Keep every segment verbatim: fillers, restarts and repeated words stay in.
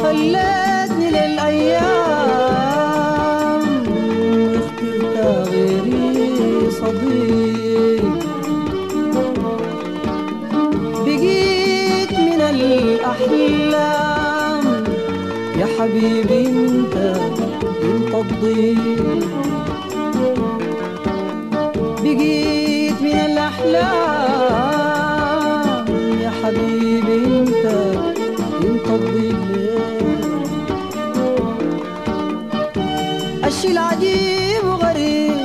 خلتني للأيام اخترت غيري صديق، بقيت من الأحلام يا حبيبي انت انت الضيق، بقيت من الأحلام يا حبيبي انت انت الضيق. الشي العجيب وغريب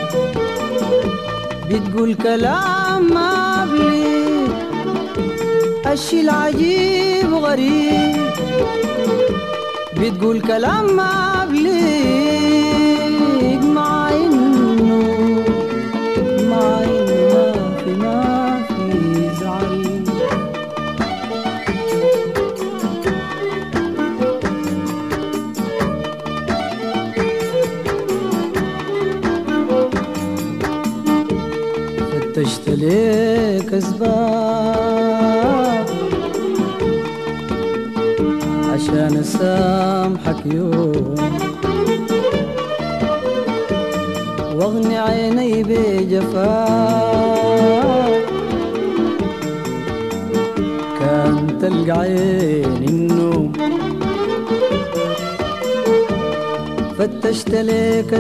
بتقول كلام ما بليق، الشي العجيب وغريب بتقول كلام ما بليق، مع انه مع انه ما في ما في زعل. فتشت ليك أسباب عشان أسامحك يوم، واغني عيني بجفاك، كان تلقى عيني النوم. فتشت ليك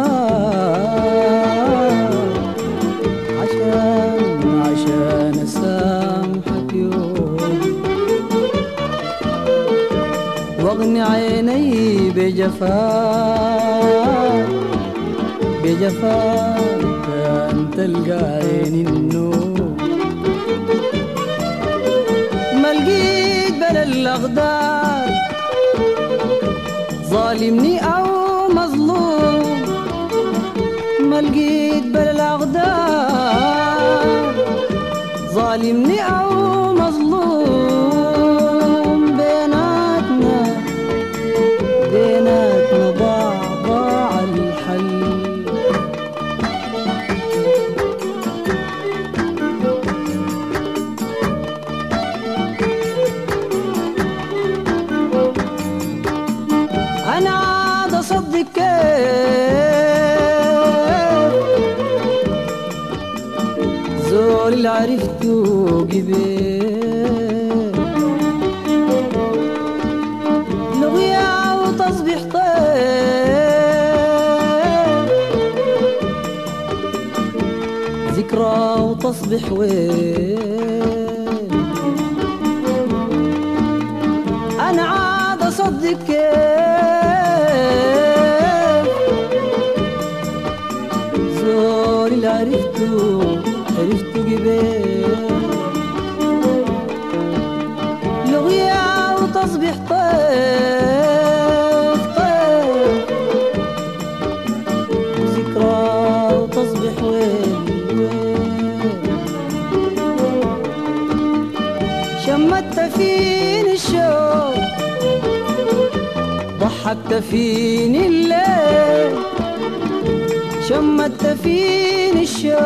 أسباب عشان عشان أسامحك يوم، واغني عيني بجفاك بجفاك، كان تلقى عيني النوم. ما لقيت بلا الأغدار ظالمني أو مظلوم، ما لقيت بلا الأغدار ظالمني أو مظلوم، بيناتنا بيناتنا ضاع ضاع الحل. أنا عاد أصدق كيف زول اللي عرفته قبل لغيا وتصبح طير، ذكرى وتصبح وين. أنا عاد أصدق كيف زول اللي عرفته عرفته قبل لغيا وتصبح طيف طيف، ذكرى وتصبح وين وين. شمت فيني الشوق ضحكت فيني الليل، شمت فيني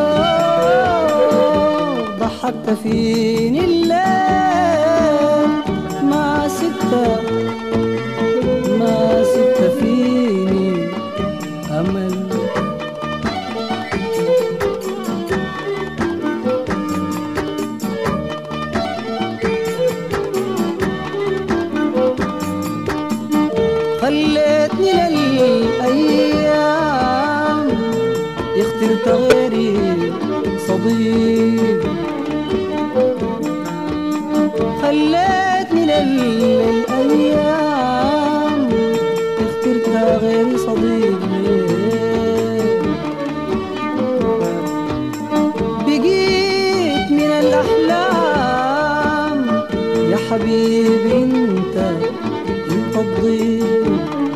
الشوق ضحكت فيني الليل، ما سبت ما سبت فيني أمل. خليتني للأيام اخترت غيري صديق، خليتني للأيام اخترت غيري صديق. بقيت من الأحلام يا حبيبي انت انت الضيق،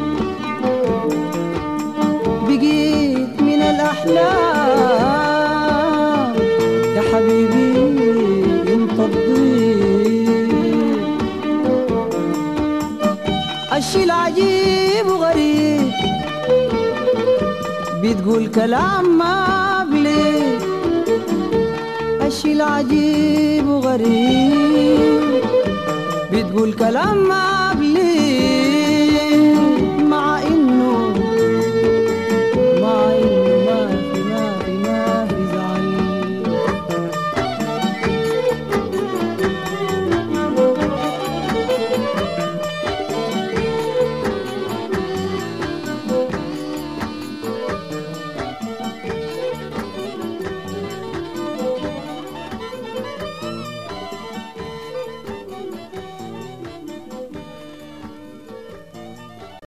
بقيت من الأحلام يا حبيبي انت الضيق. الشي العجيب وغريب بتقول كلام ما بليق، الشي العجيب وغريب بتقول كلام ما